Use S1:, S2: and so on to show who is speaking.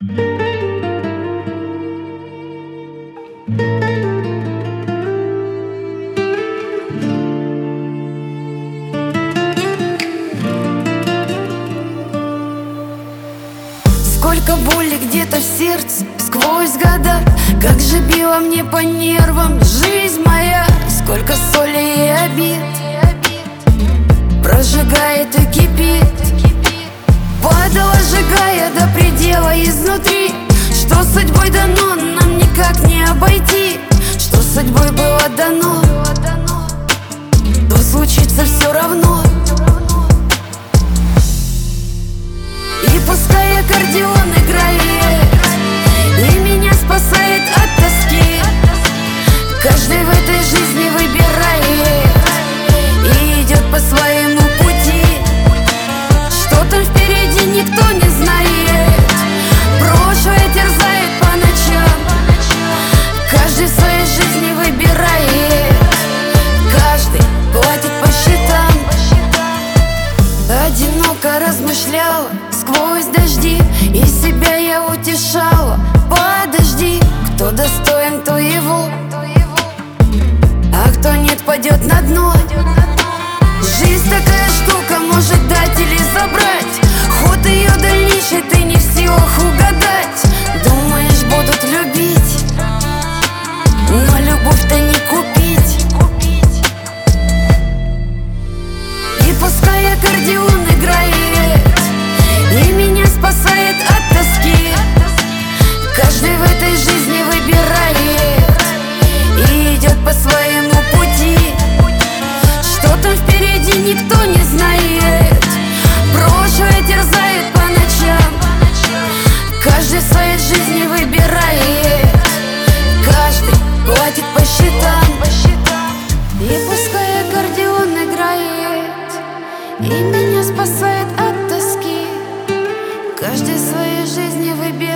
S1: Сколько боли где-то в сердце сквозь года, как же била мне по нервам жизнь моя. Сколько соли и обид прожигает и кипит, падала, сжигая до предела изнутри. Что судьбой дано, нам никак не обойти. Что судьбой было дано, то случится все равно. И пускай аккордеон играет и меня спасает от тоски, каждый в этой жизни выбирает и идет по своему пути. Что там впереди, никто не знает. Прошлое терзает по ночам, каждый в своей жизни выбирает, каждый платит по счетам. Одиноко размышляла сквозь дожди, и себя я утешала: подожди, кто достоин, то его, а кто нет, падет на дно. Жизнь такая штука, может дать или забрать. Ход ее дальнейший ты не в силах угадать. Думаешь, будут любить, но любовь-то не купить. И пускай аккордеон играет и меня спасает от тоски, каждый в этой жизни выбирает и идет по своему пути. Что там впереди, никто не знает. Прошлое терзает по ночам, каждый в своей жизни выбирает, каждый платит по счетам. И пускай аккордеон играет и меня спасает от тоски, каждый в своей жизни выбирает.